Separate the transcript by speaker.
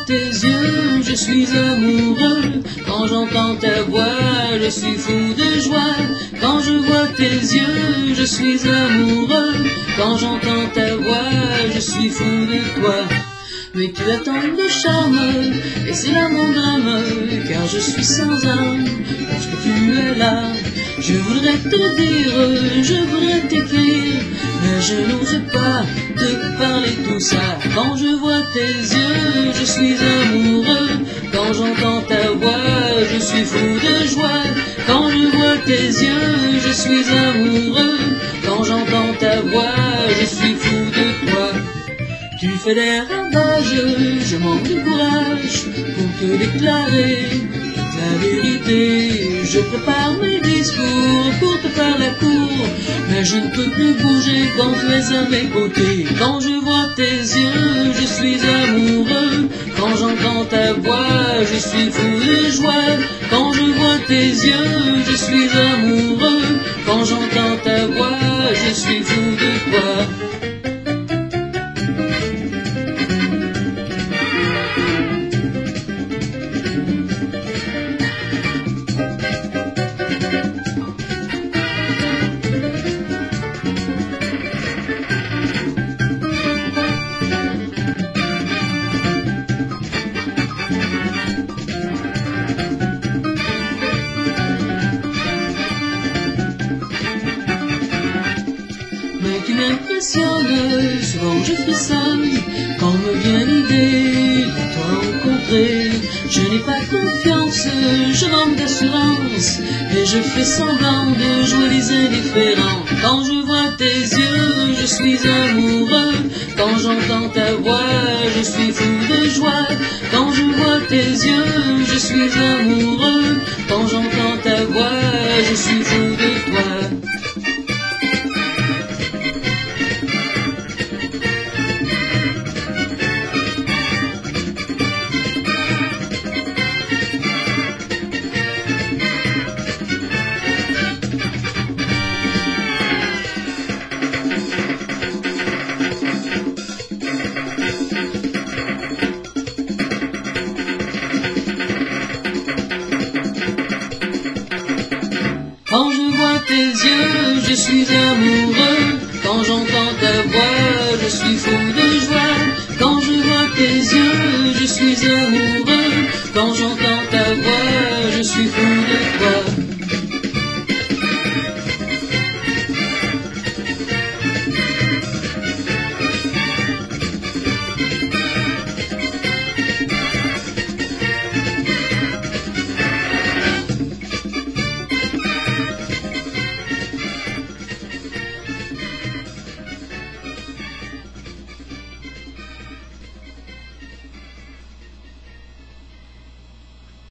Speaker 1: tes yeux, je suis amoureux. Quand j'entends ta voix, je suis fou de joie. Quand je vois tes yeux, je suis amoureux. Quand j'entends ta voix, je suis fou de toi. Mais tu as tant de charme, et c'est là mon drame, car je suis sans âme, lorsque tu es là. Je voudrais te dire, je voudrais t'écrire, mais je n'ose pas te parler tout ça. Quand je vois tes yeux, je suis amoureux. Quand j'entends ta voix, je suis fou de joie. Quand je vois tes yeux, je suis amoureux. Quand j'entends ta voix, je suis fou de toi. Tu fais des ravages, je manque de courage pour te déclarer toute la vérité. Je prépare mes discours pour te faire la cour, mais je ne peux plus bouger quand tu es à mes côtés. Quand je vois tes yeux, je suis amoureux. Quand j'entends ta voix, je suis fou de joie. Quand je vois tes yeux, je suis amoureux. Quand j'entends ta voix, je suis fou de toi. Mais tu m'impressionnes, souvent je frissonne, quand me vient l'idée de te rencontrer. Je n'ai pas confiance, je manque d'assurance, et je fais semblant de jouer les indifférents. Quand je vois tes yeux, je suis amoureux. Quand j'entends ta voix, je suis fou de joie. Quand je vois tes yeux, je suis amoureux. Quand j'entends ta voix, je suis fou de toi. Quand je vois tes yeux, je suis amoureux.